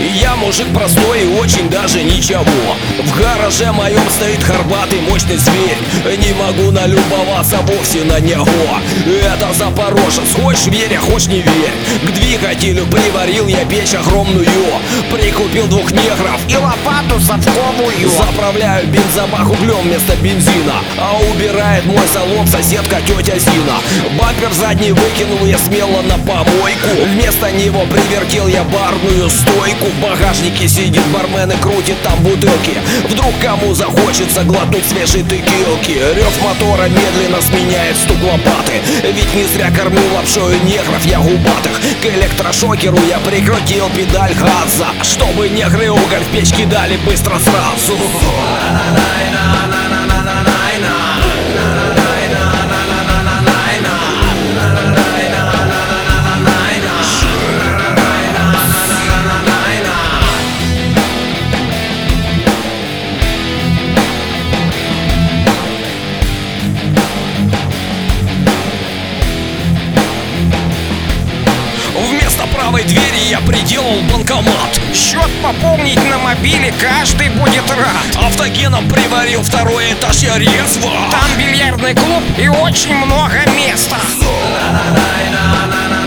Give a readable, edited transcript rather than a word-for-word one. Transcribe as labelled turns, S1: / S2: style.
S1: Я мужик простой и очень даже ничего. В гараже моем стоит хорбатый мощный зверь. Не могу налюбоваться вовсе на него. Это Запорожец, хочешь верь, а хочешь не верь. К двигателю приварил я печь огромную. Прикупил 2 негров
S2: и лопату совковую.
S1: Заправляю бензобак углем вместо бензина, а убирает мой салон соседка тетя Зина. Бампер задний выкинул я смело на помойку. Вместо него привертел я барную стойку. В багажнике сидит бармен и крутит там бутылки. Вдруг кому захочется глотнуть свежей текилки. Рев мотора медленно сменяет стук лопаты. Ведь не зря кормил лапшою негров я губатых. К электрошокеру я прикрутил педаль газа, чтобы негры уголь в печь кидали быстро сразу. Вместо правой двери я приделал банкомат.
S2: Счет пополнить на мобиле каждый будет рад.
S1: Автогеном приварил 2-й этаж я резво.
S2: Там бильярдный клуб и очень много места.